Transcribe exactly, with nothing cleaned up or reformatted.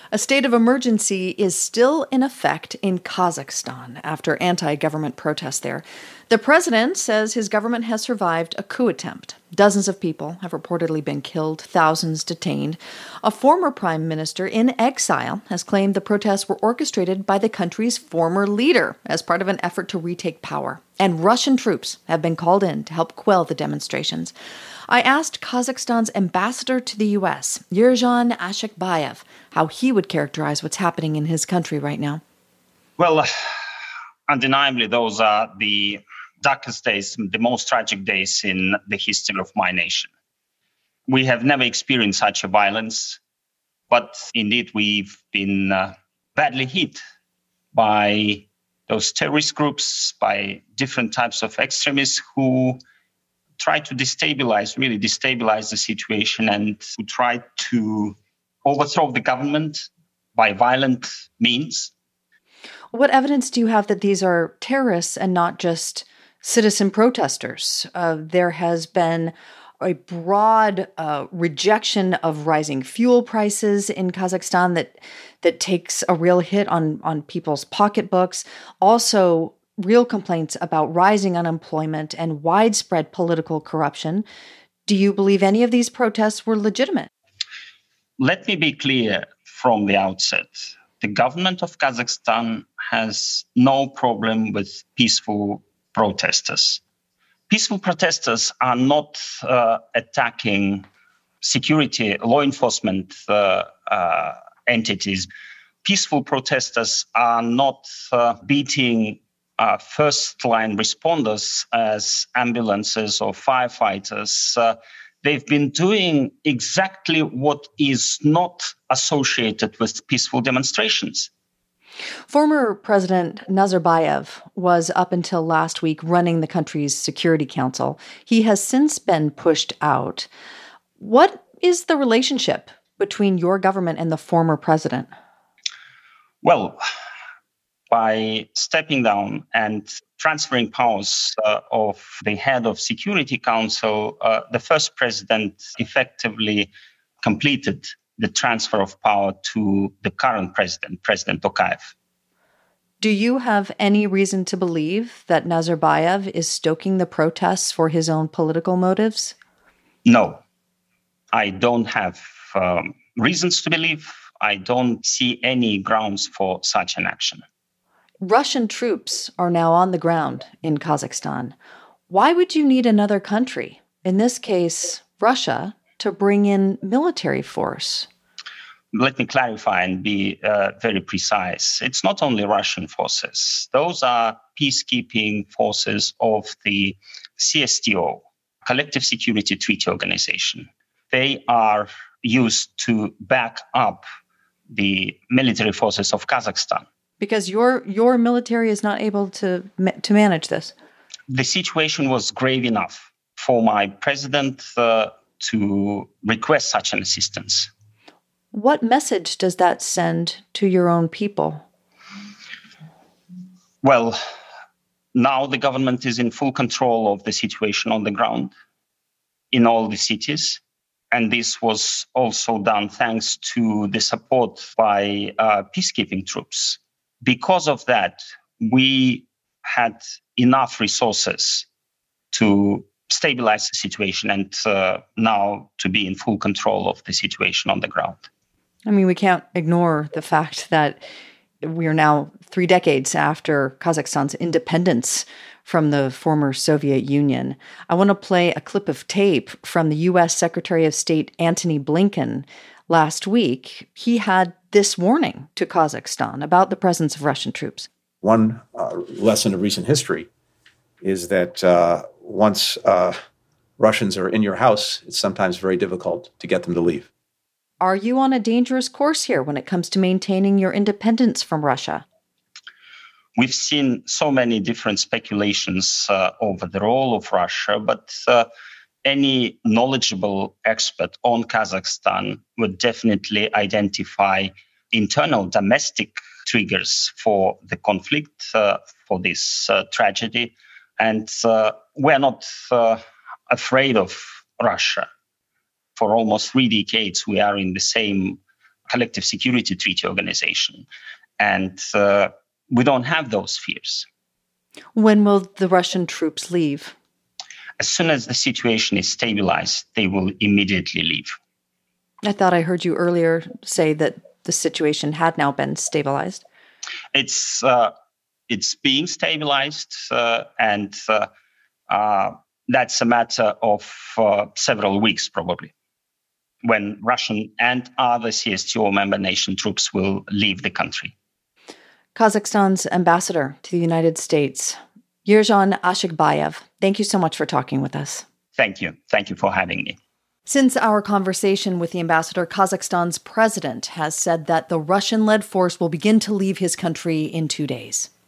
A state of emergency is still in effect in Kazakhstan after anti-government protests there. The president says his government has survived a coup attempt. Dozens of people have reportedly been killed, thousands detained. A former prime minister in exile has claimed the protests were orchestrated by the country's former leader as part of an effort to retake power. And Russian troops have been called in to help quell the demonstrations. I asked Kazakhstan's ambassador to the U S, Yerzhan Ashekbayev, how he would characterize what's happening in his country right now. Well, uh, undeniably, those are the darkest days, the most tragic days in the history of my nation. We have never experienced such a violence, but indeed we've been uh, badly hit by those terrorist groups, by different types of extremists who try to destabilize, really destabilize the situation and who try to overthrow the government by violent means. What evidence do you have that these are terrorists and not just citizen protesters? Uh, there has been a broad uh, rejection of rising fuel prices in Kazakhstan that that takes a real hit on, on people's pocketbooks. Also, real complaints about rising unemployment and widespread political corruption. Do you believe any of these protests were legitimate? Let me be clear from the outset. The government of Kazakhstan has no problem with peaceful protesters. Peaceful protesters are not uh, attacking security, law enforcement uh, uh, entities. Peaceful protesters are not uh, beating uh, first-line responders as ambulances or firefighters. Uh, they've been doing exactly what is not associated with peaceful demonstrations. Former President Nazarbayev was up until last week running the country's Security Council. He has since been pushed out. What is the relationship between your government and the former president? Well, by stepping down and transferring powers uh, of the head of Security Council, uh, the first president effectively completed the transfer of power to the current president, President Tokayev. Do you have any reason to believe that Nazarbayev is stoking the protests for his own political motives? No, I don't have um, reasons to believe. I don't see any grounds for such an action. Russian troops are now on the ground in Kazakhstan. Why would you need another country, in this case, Russia, to bring in military force? Let me clarify and be uh, very precise. It's not only Russian forces. Those are peacekeeping forces of the C S T O, Collective Security Treaty Organization. They are used to back up the military forces of Kazakhstan. Because your your military is not able to to manage this. The situation was grave enough for my president uh, to request such an assistance. What message does that send to your own people? Well, now the government is in full control of the situation on the ground in all the cities. And this was also done thanks to the support by uh, peacekeeping troops. Because of that, we had enough resources to stabilize the situation and uh, now to be in full control of the situation on the ground. I mean, we can't ignore the fact that we are now three decades after Kazakhstan's independence from the former Soviet Union. I want to play a clip of tape from the U S Secretary of State Antony Blinken last week. He had this warning to Kazakhstan about the presence of Russian troops. One uh, lesson of recent history is that uh, once uh, Russians are in your house, it's sometimes very difficult to get them to leave. Are you on a dangerous course here when it comes to maintaining your independence from Russia? We've seen so many different speculations uh, over the role of Russia, but uh, any knowledgeable expert on Kazakhstan would definitely identify internal domestic triggers for the conflict, uh, for this uh, tragedy. And uh, we're not uh, afraid of Russia. For almost three decades, we are in the same collective security treaty organization. And uh, we don't have those fears. When will the Russian troops leave? As soon as the situation is stabilized, they will immediately leave. I thought I heard you earlier say that the situation had now been stabilized. It's uh, it's being stabilized, uh, and uh, uh, that's a matter of uh, several weeks, probably, when Russian and other C S T O member nation troops will leave the country. Kazakhstan's ambassador to the United States, Yerzhan Ashikbayev, thank you so much for talking with us. Thank you. Thank you for having me. Since our conversation with the ambassador, Kazakhstan's president has said that the Russian-led force will begin to leave his country in two days.